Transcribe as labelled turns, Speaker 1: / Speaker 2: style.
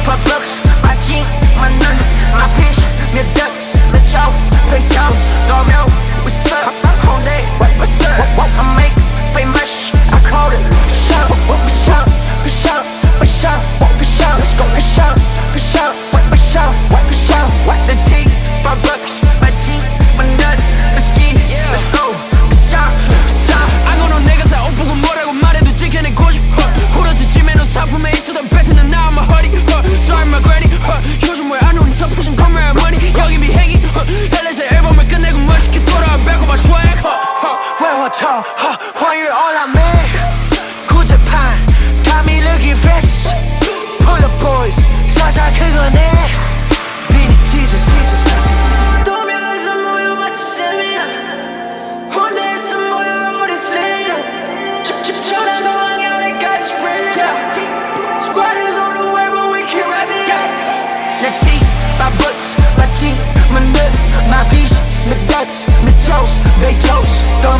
Speaker 1: my books, my jean, my nun, my fish, my ducks, my jaws, my jaws, Dormio, what's up? Hyundai, what's up? I make famous, I call it push up, push up, push up, push up, push up, let's go push up, push up, push up, push up, the T, my bucks, my jean, my nun, let's get it, let's go, push up, push up.
Speaker 2: I know no niggas that 오쁘고 뭐라고 말해도 지켜내고 싶어 후려지지면 너 상품에 있었던 뱉는 나 I'm a hurry Sorry my granny 요즘 왜 안 오니 서프신 카메라 money 여기 비행기 LA에서 앨범을 끝내고 멋있게 돌아와 back on my swag
Speaker 1: 외워쳐 화요일 올라매 구제판 got me looking fresh Pull up boys 살살 그거네 Beat it Jesus 도명에서 모여 마치 세미나 혼내에서 모여 우리 feeling 천안 동안결에까지 spread it out Squaddy 도는 way but we can rap it out 내 T, my books, my jean, my nut, my beast, my guts, my toes, my toes